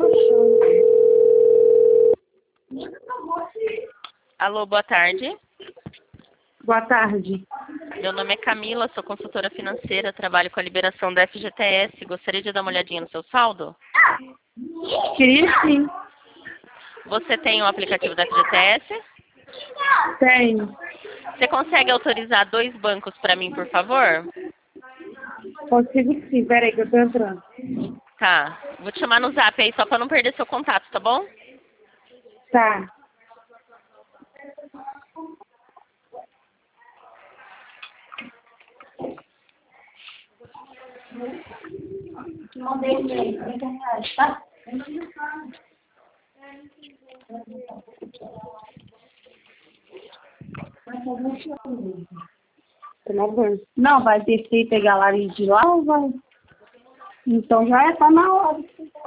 Alô, boa tarde. Boa tarde. Meu nome é Camila, sou consultora financeira, trabalho com a liberação da FGTS. Gostaria de dar uma olhadinha no seu saldo? Queria sim. Você tem o aplicativo da FGTS? Tenho. Você consegue autorizar 2 bancos para mim, por favor? Consigo sim. Peraí que eu tô entrando. Tá. Vou te chamar no zap aí só para não perder seu contato, tá bom? Tá. Mandei R$30, tá? Tomar banho. Não, vai descer e pegar a Larissa de lá ou vai? Então já tá na hora.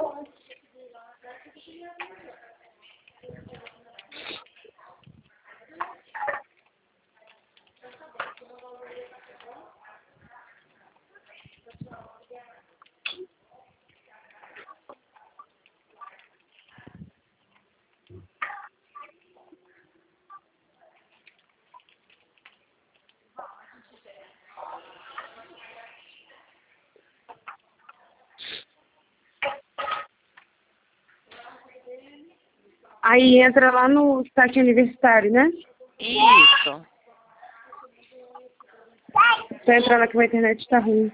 Aí entra lá no site universitário, né? Isso. Tô entrando aqui, a internet tá ruim.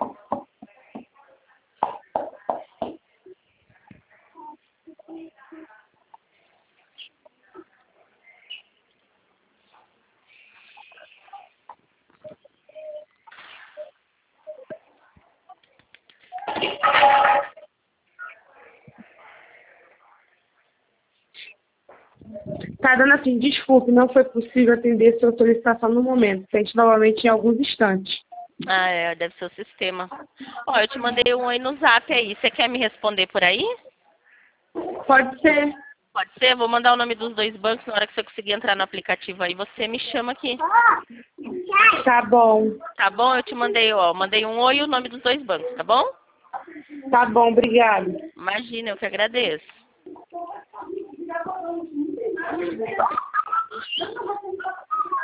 Tá dando assim, desculpe, não foi possível atender sua solicitação no momento. Tente novamente em alguns instantes. Ah, é, deve ser o sistema. Ó, eu te mandei um oi no zap aí. Você quer me responder por aí? Pode ser. Pode ser? Vou mandar o nome dos 2 bancos. Na hora que você conseguir entrar no aplicativo aí, você me chama aqui. Tá bom. Tá bom? Eu te mandei, ó. Mandei um oi e o nome dos 2 bancos, tá bom? Tá bom, obrigado. Imagina, eu que agradeço.